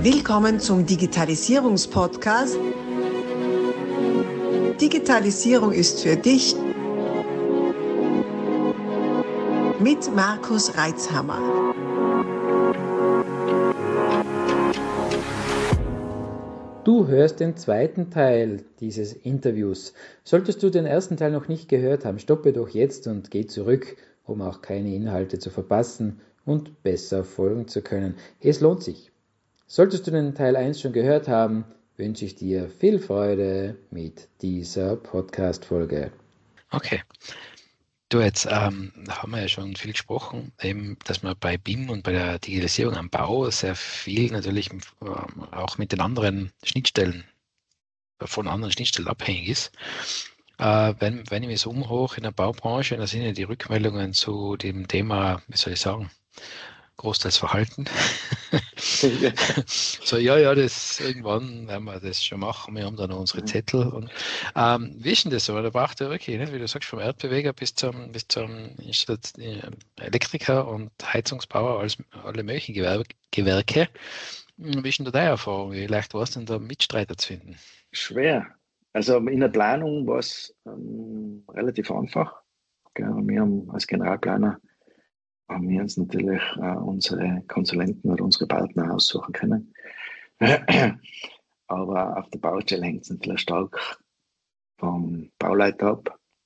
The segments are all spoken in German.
Willkommen zum Digitalisierungspodcast. Digitalisierung ist für dich mit Markus Reitzhammer. Du hörst den zweiten Teil dieses Interviews. Solltest du den ersten Teil noch nicht gehört haben, stoppe doch jetzt und geh zurück, um auch keine Inhalte zu verpassen und besser folgen zu können. Es lohnt sich. Solltest du den Teil 1 schon gehört haben, wünsche ich dir viel Freude mit dieser Podcast-Folge. Okay. Du, jetzt haben wir ja schon viel gesprochen, eben, dass man bei BIM und bei der Digitalisierung am Bau sehr viel natürlich auch mit den anderen Schnittstellen, von anderen Schnittstellen abhängig ist. Wenn ich mich so umhöre in der Baubranche, da sind ja die Rückmeldungen zu dem Thema, wie soll ich sagen, großteils Verhalten. So, ja, das irgendwann werden wir das schon machen. Wir haben da noch unsere Zettel. Und, wie ist denn das so? Da braucht er wirklich, nicht, wie du sagst, vom Erdbeweger bis zum Elektriker und Heizungsbauer, alle möglichen Gewerke. Wie ist denn da deine Erfahrung? Wie leicht war es denn da, Mitstreiter zu finden? Schwer. Also in der Planung war es relativ einfach. Wir haben als Generalplaner haben wir uns natürlich unsere Konsulenten oder unsere Partner aussuchen können. Aber auf der Baustelle hängt es natürlich stark vom Bauleiter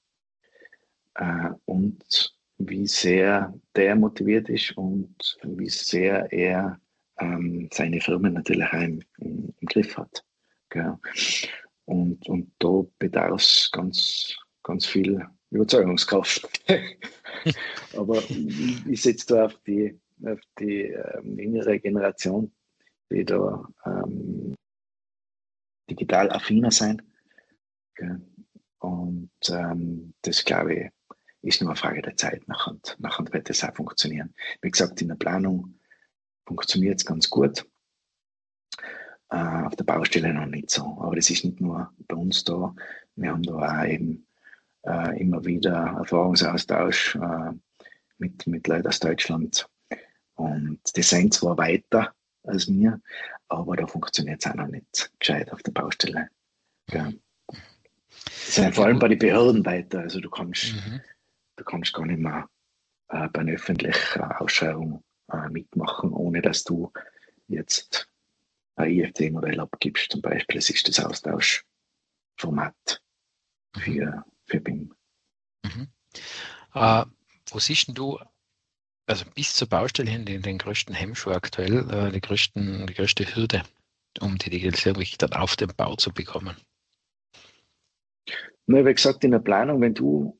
ab und wie sehr der motiviert ist und wie sehr er seine Firmen natürlich auch im Griff hat. Gell. Und da bedarf es ganz viel Überzeugungskraft. Aber ich setze da auf die jüngere Generation, die da digital affiner sein. Okay. Und das, glaube ich, ist nur eine Frage der Zeit. Nachher wird das auch funktionieren. Wie gesagt, in der Planung funktioniert es ganz gut. Auf der Baustelle noch nicht so. Aber das ist nicht nur bei uns da. Wir haben da auch eben immer wieder Erfahrungsaustausch mit Leuten aus Deutschland. Und die sind zwar weiter als wir, aber da funktioniert es auch noch nicht gescheit auf der Baustelle. Ja. Die sind vor allem bei den Behörden weiter. Also du kannst gar nicht mehr bei einer öffentlichen Ausschreibung mitmachen, ohne dass du jetzt ein IFT-Modell abgibst. Zum Beispiel, das ist das Austauschformat für BIM. Wo siehst du, also bis zur Baustelle hin, den größten Hemmschuh aktuell, die größte Hürde, um die Digitalisierung wirklich dann auf den Bau zu bekommen? Na, wie gesagt, in der Planung, wenn du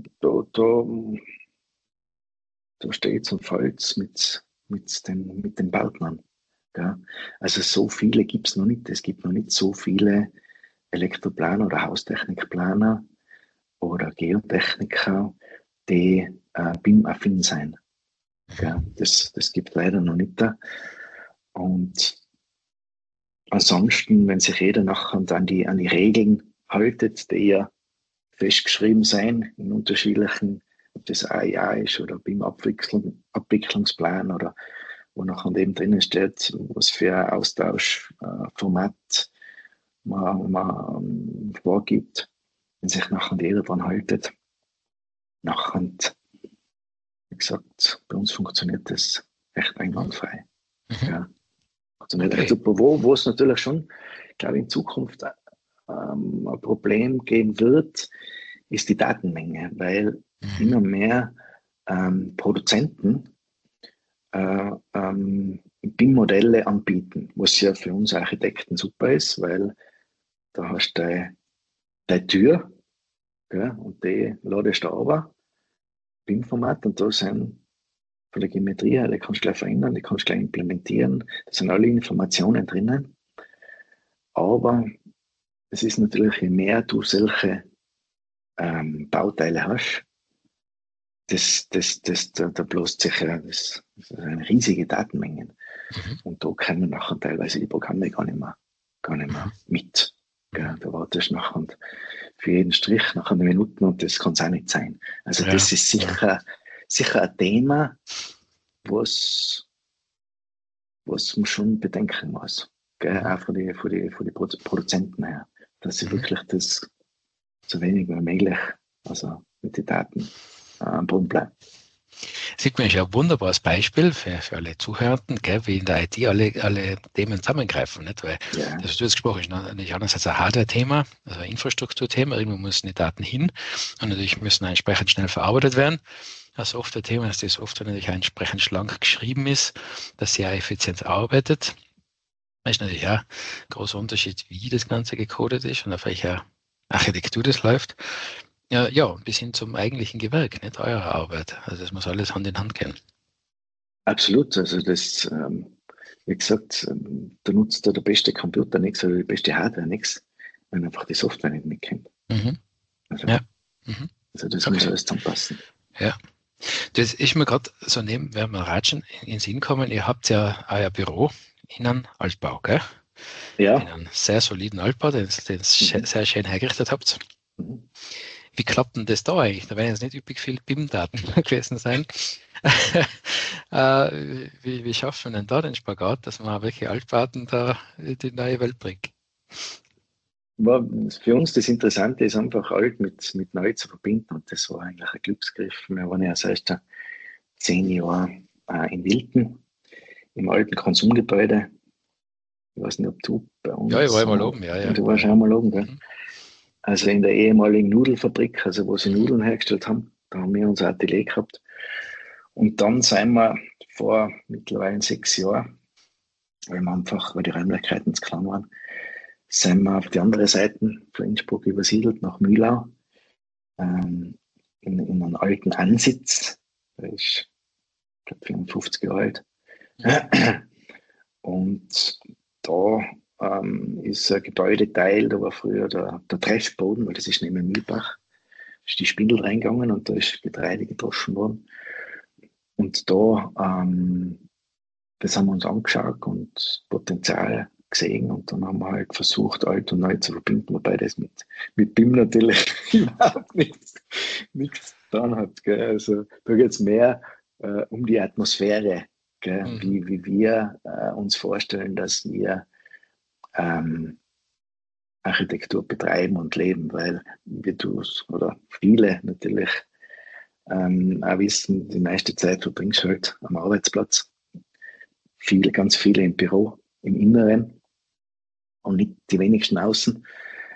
da stehst und fällst mit den Partnern. Ja? Also so viele gibt es noch nicht. Es gibt noch nicht so viele Elektroplaner oder Haustechnikplaner oder Geotechniker, die BIM-affin sein. Ja, das gibt leider noch nicht da. Und ansonsten, wenn sich jeder nachher an die Regeln haltet, die ja festgeschrieben sein in unterschiedlichen, ob das AIA ist oder BIM-Abwicklungsplan oder wo nachher eben drinnen steht, was für ein Austauschformat man vorgibt, wenn sich nachher jeder dran haltet. Nachher, wie gesagt, bei uns funktioniert das echt einwandfrei. Ja. Funktioniert echt super. Wo es natürlich schon, glaube ich, in Zukunft ein Problem geben wird, ist die Datenmenge, weil immer mehr Produzenten BIM-Modelle anbieten, was ja für uns Architekten super ist, weil da hast du deine Tür, gell, und die ladest du runter, BIM-Format, und da sind von der Geometrie her, die kannst du gleich verändern, die kannst du gleich implementieren, da sind alle Informationen drinnen. Aber es ist natürlich, je mehr du solche Bauteile hast, da bloßt sich das eine riesige Datenmengen. Und da können nachher teilweise die Programme gar nicht mehr mit. Ja, da wartest du nachher für jeden Strich nach einer Minute und das kann es auch nicht sein. Also das ist sicher ein Thema, was man schon bedenken muss. gell, auch von die Produzenten her, dass sie wirklich das so wenig wie möglich, also mit den Daten am Boden bleiben. Sieht man ja ein wunderbares Beispiel für alle Zuhörenden, gell, wie in der IT alle Themen zusammengreifen. Nicht? Weil das, was du jetzt gesprochen hast, natürlich einerseits ein Hardware-Thema, also ein Infrastrukturthema, irgendwo müssen die Daten hin und natürlich müssen entsprechend schnell verarbeitet werden. Ein Software-Thema, dass die Software natürlich auch entsprechend schlank geschrieben ist, dass sie auch effizient arbeitet. Das ist natürlich auch ein großer Unterschied, wie das Ganze gecodet ist und auf welcher Architektur das läuft. Ja, bis hin zum eigentlichen Gewerk, nicht eurer Arbeit. Also das muss alles Hand in Hand gehen. Absolut. Also das, wie gesagt, da nutzt der beste Computer nichts oder die beste Hardware nichts, wenn einfach die Software nicht mitkennt. Also, also das muss alles zusammenpassen. Ja. Das ist mir gerade so während wir ratschen, in den Sinn kommen, ihr habt ja euer Büro in einem Altbau, gell? Ja. In einem sehr soliden Altbau, den ihr sehr schön hergerichtet habt. Wie klappt denn das da eigentlich? Da werden jetzt nicht üppig viel BIM-Daten gewesen sein. Wie schafft man denn da den Spagat, dass man welche Altbauten da in die neue Welt bringt? Für uns das Interessante ist einfach, alt mit neu zu verbinden, und das war eigentlich ein Glücksgriff. Wir waren ja seit 10 Jahren in Wilten, im alten Konsumgebäude. Ich weiß nicht, ob du bei uns... Ja, ich war einmal oben, ja. Du warst auch mal oben, gell? Also in der ehemaligen Nudelfabrik, also wo sie Nudeln hergestellt haben, da haben wir unser Atelier gehabt. Und dann sind wir vor mittlerweile 6 Jahren, weil die Räumlichkeiten zu klein waren, sind wir auf die andere Seite von Innsbruck übersiedelt nach Mühlau, in einen alten Ansitz. Der ist, ich glaube, 54 Jahre alt. Und da ist ein Gebäudeteil, da war früher der Treffboden, weil das ist neben Mühlbach, ist die Spindel reingegangen und da ist Getreide gedroschen worden. Und da, das haben wir uns angeschaut und Potenzial gesehen, und dann haben wir halt versucht, alt und neu zu verbinden, wobei das mit BIM natürlich überhaupt nichts getan hat. Gell? Also da geht es mehr um die Atmosphäre, gell? Wie wir uns vorstellen, dass wir Architektur betreiben und leben, weil oder viele natürlich auch wissen, die meiste Zeit verbringst du halt am Arbeitsplatz. Ganz viele im Büro, im Inneren und nicht die wenigsten außen.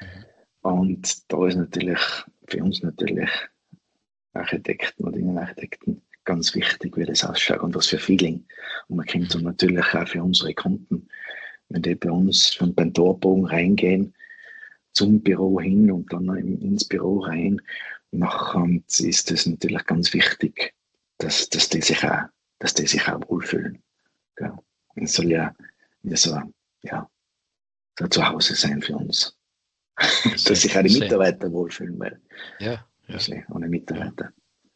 Und da ist natürlich für uns Architekten oder Innenarchitekten ganz wichtig, wie das ausschaut und was für Feeling. Und man kennt dann natürlich auch für unsere Kunden, wenn die bei uns schon beim Torbogen reingehen, zum Büro hin und dann ins Büro rein, nachher ist das natürlich ganz wichtig, dass die sich auch wohlfühlen. Ja. Es soll ja so zu Hause sein für uns. Dass sich auch die Mitarbeiter wohlfühlen, weil ohne Mitarbeiter.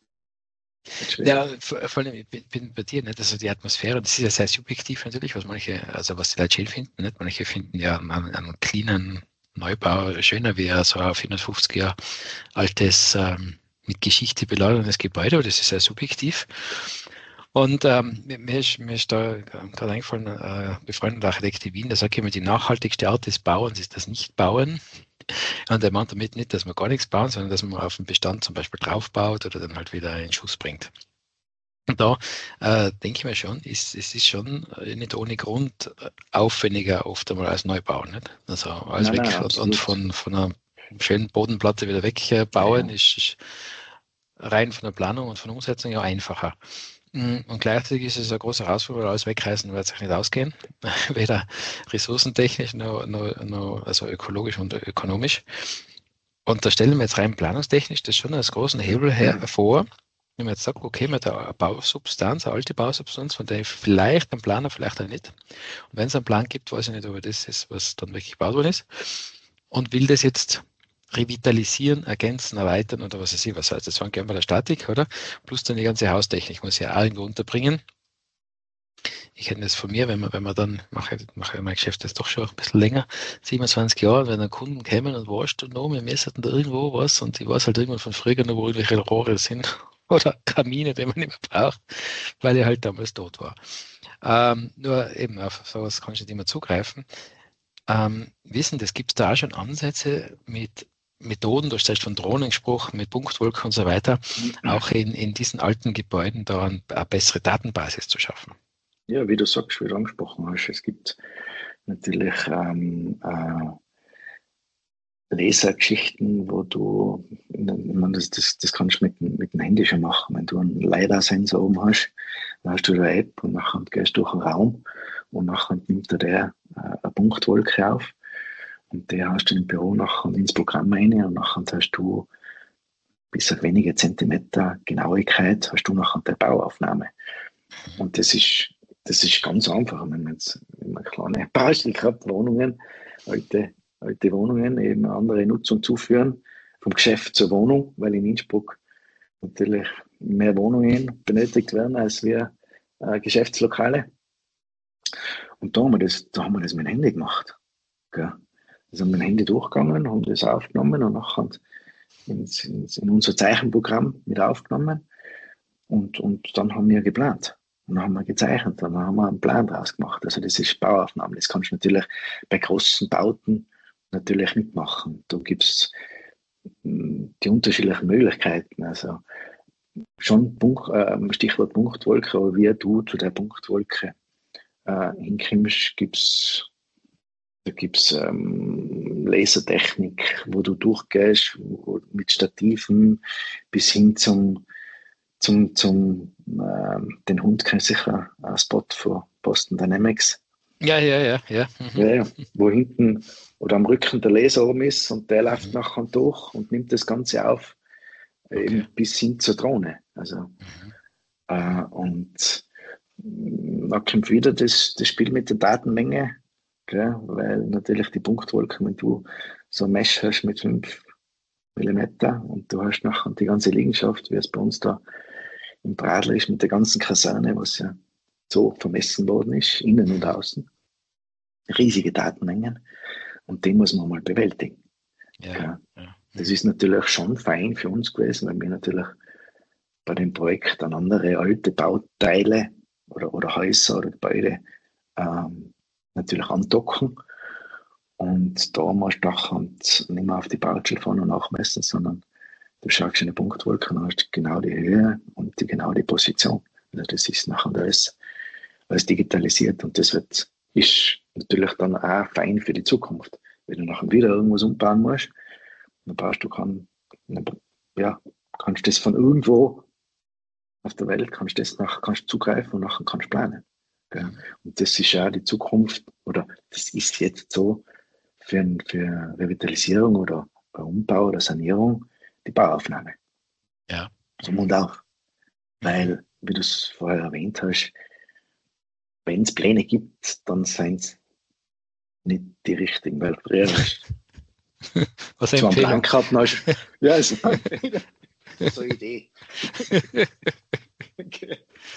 Ja, vor allem, ich bin bei dir, nicht? Also die Atmosphäre, das ist ja sehr subjektiv natürlich, was die Leute schön finden, nicht? Manche finden ja einen cleanen Neubau schöner wie so ein 450 Jahre altes, mit Geschichte beladenes Gebäude, aber das ist sehr subjektiv. Und mir ist da gerade eingefallen, befreundeter Architekt in Wien, der sagt immer, die nachhaltigste Art des Bauens ist das Nicht-Bauen. Und er meint damit nicht, dass man gar nichts bauen, sondern dass man auf den Bestand zum Beispiel draufbaut oder dann halt wieder in Schuss bringt. Und da denke ich mir schon, es ist schon nicht ohne Grund aufwendiger oft einmal als Neubau. Nicht? Also alles und von einer schönen Bodenplatte wieder wegbauen ist rein von der Planung und von der Umsetzung ja einfacher. Und gleichzeitig ist es eine große Herausforderung, weil alles wegreißen wird sich nicht ausgehen. Weder ressourcentechnisch noch also ökologisch und ökonomisch. Und da stellen wir jetzt rein planungstechnisch das schon als großen Hebel hervor. Wenn man jetzt sagt, okay, mit der Bausubstanz, eine alte Bausubstanz, von der ich vielleicht einen Planer, vielleicht auch nicht. Und wenn es einen Plan gibt, weiß ich nicht, ob das ist, was dann wirklich gebaut worden ist. Und will das jetzt revitalisieren, ergänzen, erweitern oder was weiß ich, was heißt. Das fängt ja bei der Statik, oder? Plus dann die ganze Haustechnik muss ja auch irgendwo unterbringen. Ich kenne das von mir, wenn man dann, mache mein Geschäft jetzt doch schon ein bisschen länger, 27 Jahre, wenn dann Kunden kämen und warst du noch, wir messerten da irgendwo was und ich weiß halt irgendwann von früher noch, wo irgendwelche Rohre sind oder Kamine, den man nicht mehr braucht, weil er halt damals tot war. Nur eben auf sowas kannst du nicht immer zugreifen. Wissen, das gibt es da auch schon Ansätze mit Methoden, du hast von Drohnen gesprochen, mit Punktwolken und so weiter, auch in diesen alten Gebäuden da eine bessere Datenbasis zu schaffen. Ja, wie du sagst, wie du angesprochen hast, es gibt natürlich Lasergeschichten, wo du, das kannst du mit dem Handy schon machen. Wenn du einen LiDAR-Sensor oben hast, dann hast du eine App und nachher gehst du durch den Raum und nachher nimmt der eine Punktwolke auf und der hast du im Büro nachher ins Programm rein und nachher hast du bis auf wenige Zentimeter Genauigkeit hast du nachher die Bauaufnahme. Und das ist ganz einfach, wenn man kleine Baustelle hat, Wohnungen, alte Wohnungen, eben eine andere Nutzung zuführen, vom Geschäft zur Wohnung, weil in Innsbruck natürlich mehr Wohnungen benötigt werden als wir Geschäftslokale. Und da haben wir das mit dem Handy gemacht. Gell? Also mit dem Handy durchgegangen, haben das aufgenommen und nachher in unser Zeichenprogramm mit aufgenommen und dann haben wir geplant. Und dann haben wir gezeichnet, dann haben wir einen Plan draus gemacht. Also das ist Bauaufnahme. Das kannst du natürlich bei großen Bauten natürlich nicht machen. Da gibt es die unterschiedlichen Möglichkeiten. Also schon Stichwort Punktwolke, aber wie du zu der Punktwolke hinkommst, da gibt's Lasertechnik, wo du durchgehst, mit Stativen bis hin zum den Hund kennst du sicher, ein Spot von Boston Dynamics. Ja. Ja, wo hinten oder am Rücken der Laser oben ist und der läuft nachher durch und nimmt das Ganze auf, eben bis hin zur Drohne. Also, und da kommt wieder das Spiel mit der Datenmenge, gell? Weil natürlich die Punktwolken, wenn du so ein Mesh hast mit 5 mm und du hast nachher die ganze Liegenschaft, wie es bei uns da im Pradl ist, mit der ganzen Kaserne, was ja so vermessen worden ist, innen und außen. Riesige Datenmengen. Und die muss man mal bewältigen. Ja. Das ist natürlich schon fein für uns gewesen, weil wir natürlich bei dem Projekt dann andere alte Bauteile oder Häuser oder Gebäude natürlich andocken. Und da musst du nachher nicht mehr auf die Baustelle fahren und nachmessen, sondern du schaust in eine Punktwolke und hast genau die Höhe und genau die Position. Also das ist nachher alles digitalisiert und das ist natürlich dann auch fein für die Zukunft. Wenn du nachher wieder irgendwas umbauen musst, dann kannst du das von irgendwo auf der Welt, kannst du zugreifen und nachher kannst du planen. Ja. Und das ist ja die Zukunft, oder das ist jetzt so für Revitalisierung oder Umbau oder Sanierung die Bauaufnahme. Ja. Zum und auch. Weil, wie du es vorher erwähnt hast, wenn es Pläne gibt, dann sind es nicht die richtigen, weil früher was so einen Plan gehabt hast. Ja, so eine Idee. Okay.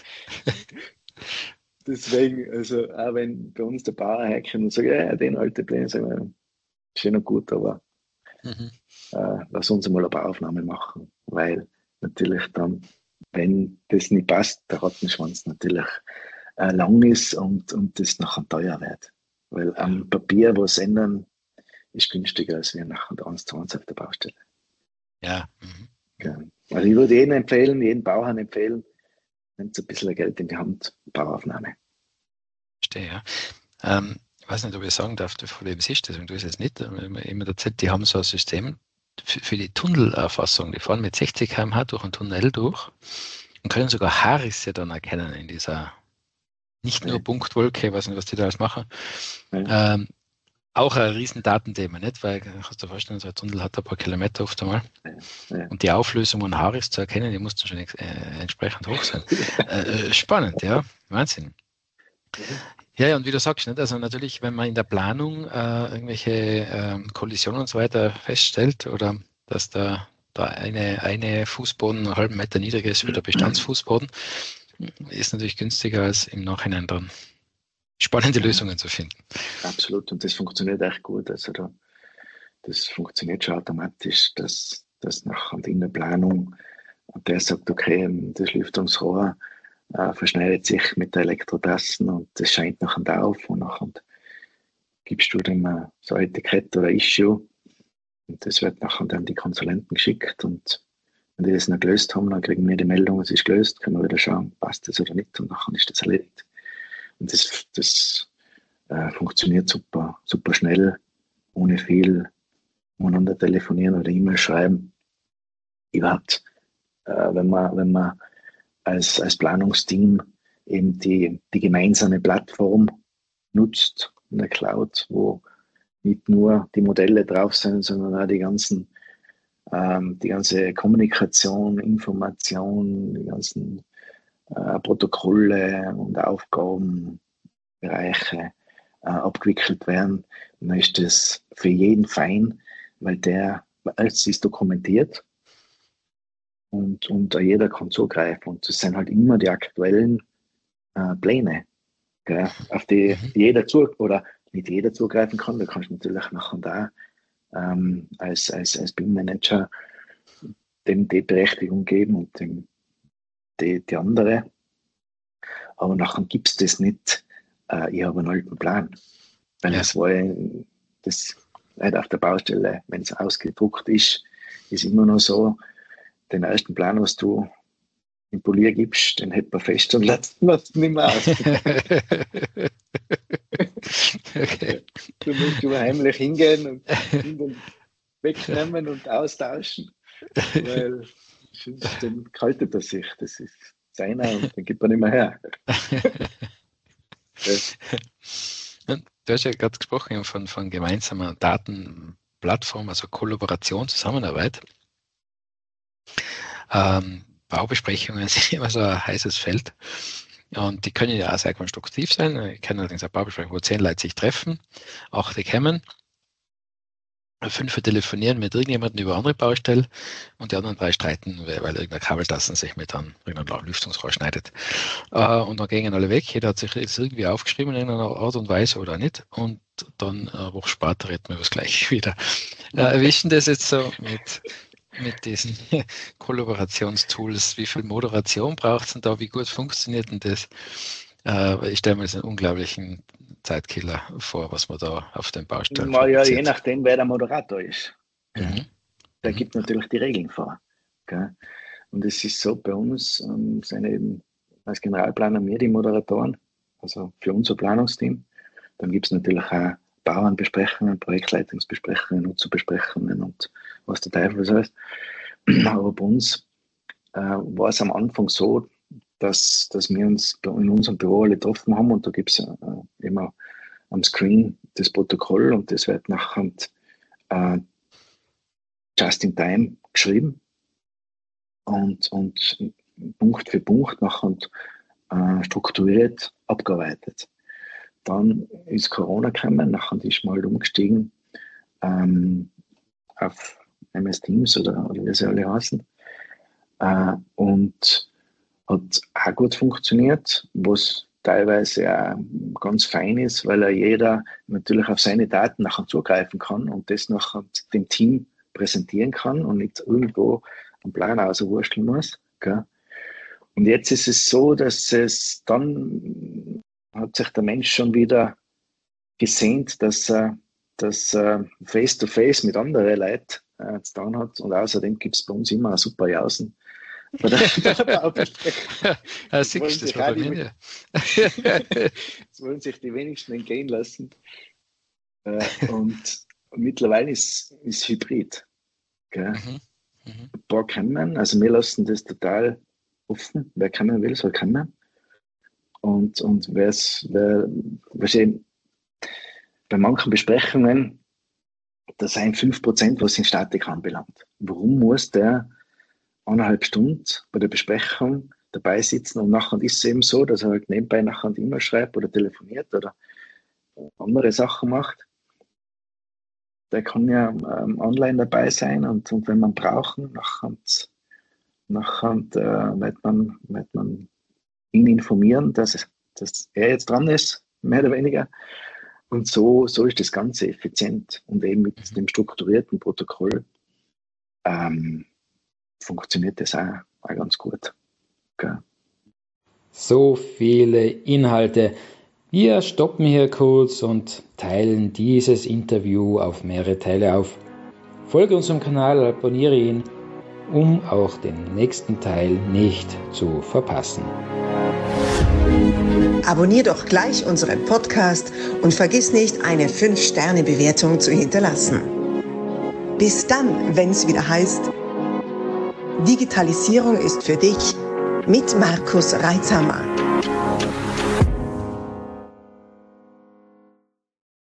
Deswegen, also auch wenn bei uns der Bauer herkommt und sagt, ja, den alten Pläne, sagen wir, schön und gut, aber lass uns mal eine Bauaufnahme machen, weil natürlich dann, wenn das nicht passt, der Rattenschwanz natürlich lang ist und das nachher teuer wird. Weil am Papier was ändern, ist günstiger als wir nachher 1:1 auf der Baustelle. Ja. Ja. Also ich würde jeden Bauherrn empfehlen, nimmt ein bisschen Geld in die Hand, Bauaufnahme. Verstehe, ja. Ich weiß nicht, ob ich sagen darf, von wem es ist, deswegen tue ich es jetzt nicht. Immer erzählt, die haben so ein System für die Tunnelerfassung. Die fahren mit 60 km/h durch einen Tunnel durch und können sogar Haarrisse dann erkennen in dieser, nicht nur Punktwolke, ich weiß nicht, was die da alles machen. Ja. Auch ein riesen Datenthema, nicht? Weil, kannst du dir vorstellen, so ein Tunnel hat ein paar Kilometer oft einmal. Ja. Und die Auflösung von Haarriss zu erkennen, die muss dann schon entsprechend hoch sein. Spannend, ja. Wahnsinn. Ja, und wie du sagst, nicht? Also natürlich, wenn man in der Planung irgendwelche Kollisionen und so weiter feststellt oder dass da eine Fußboden einen halben Meter niedriger ist wie der Bestandsfußboden, ist natürlich günstiger als im Nachhinein dann spannende Lösungen zu finden. Absolut, und das funktioniert echt gut. Also das funktioniert schon automatisch, dass nachher in der Planung Und der sagt, okay, das Lüftungsrohr verschneidet sich mit der Elektrotassen und das scheint nachher auf und nachher gibst du dem so ein Etikett oder Issue und das wird nachher dann die Konsulenten geschickt und wenn die das noch gelöst haben, dann kriegen wir die Meldung, es ist gelöst, können wir wieder schauen, passt das oder nicht und nachher ist das erledigt. Und das funktioniert super, super schnell, ohne viel miteinander telefonieren oder E-Mail schreiben. Überhaupt, wenn man als Planungsteam eben die gemeinsame Plattform nutzt in der Cloud, wo nicht nur die Modelle drauf sind, sondern auch die ganze Kommunikation, Information, die ganzen Protokolle und Aufgabenbereiche abgewickelt werden, dann ist das für jeden fein, weil es ist dokumentiert und jeder kann zugreifen. Und das sind halt immer die aktuellen Pläne, gell, auf die jeder oder nicht jeder zugreifen kann. Da kannst du natürlich nachher da als BIM-Manager dem die Berechtigung geben und dem die andere. Aber nachher gibt es das nicht. Ich habe einen alten Plan. Weil das war das nicht auf der Baustelle, wenn es ausgedruckt ist immer noch so, den ersten Plan, was du im Polier gibst, den hält man fest und lässt nicht mehr aus. Okay. Du musst heimlich hingehen und ihn wegnehmen und austauschen, weil sonst dann kaltet er sich. Das ist seiner und den gibt er nicht mehr her. Du hast ja gerade gesprochen von gemeinsamer Datenplattform, also Kollaboration, Zusammenarbeit. Baubesprechungen sind immer so ein heißes Feld und die können ja auch sehr konstruktiv sein. Ich kenne allerdings eine Baubesprechung, wo 10 Leute sich treffen, 8 kommen, 5 telefonieren mit irgendjemandem über andere Baustelle und die anderen 3 streiten, weil irgendeine Kabeltassen sich mit einem Lüftungsrohr schneidet. Und dann gehen alle weg. Jeder hat sich das irgendwie aufgeschrieben in einer Art und Weise oder nicht. Und dann eine Woche später reden wir über das Gleiche wieder. Wie ist denn das jetzt so mit diesen Kollaborationstools? Wie viel Moderation braucht es denn da? Wie gut funktioniert denn das? Ich stelle mir das einen unglaublichen Zeitkiller vor, was man da auf den Baustellen ja, je nachdem, wer der Moderator ist. Der gibt natürlich die Regeln vor. Gell? Und es ist so, bei uns sind eben als Generalplaner wir die Moderatoren, also für unser Planungsteam. Dann gibt es natürlich auch Bauernbesprechungen, Projektleitungsbesprechungen, Nutzerbesprechungen und was der Teufel das heißt. Aber bei uns war es am Anfang so, dass wir uns in unserem Büro alle getroffen haben und da gibt es immer am Screen das Protokoll und das wird nachher just in time geschrieben und Punkt für Punkt nachher strukturiert abgearbeitet. Dann ist Corona gekommen, nachher ist man halt umgestiegen auf MS Teams oder wie sie alle heißen und hat auch gut funktioniert, was teilweise auch ganz fein ist, weil jeder natürlich auf seine Daten nachher zugreifen kann und das nachher dem Team präsentieren kann und nicht irgendwo einen Plan auswursteln muss. Gell? Und jetzt ist es so, dass es dann hat sich der Mensch schon wieder gesehnt, dass er face-to-face mit anderen Leuten zu tun hat und außerdem gibt es bei uns immer eine super Jausen. Das wollen sich die wenigsten entgehen lassen. Und mittlerweile ist Hybrid. Ein paar kommen, also wir lassen das total offen. Wer kommen will, soll kommen. Und bei manchen Besprechungen, da sind 5%, was in Statik anbelangt. Warum muss der 1,5 Stunden bei der Besprechung dabei sitzen und nachher ist es eben so, dass er halt nebenbei nachher eine E-Mail schreibt oder telefoniert oder andere Sachen macht. Der kann ja online dabei sein und wenn man brauchen, nachher wird man ihn informieren, dass er jetzt dran ist, mehr oder weniger. Und so ist das Ganze effizient und eben mit dem strukturierten Protokoll funktioniert das auch. auch ganz gut. Okay. So viele Inhalte. Wir stoppen hier kurz und teilen dieses Interview auf mehrere Teile auf. Folge unserem Kanal, abonniere ihn, um auch den nächsten Teil nicht zu verpassen. Abonnier doch gleich unseren Podcast und vergiss nicht, eine 5-Sterne-Bewertung zu hinterlassen. Bis dann, wenn es wieder heißt, Digitalisierung ist für dich mit Markus Reitzhammer.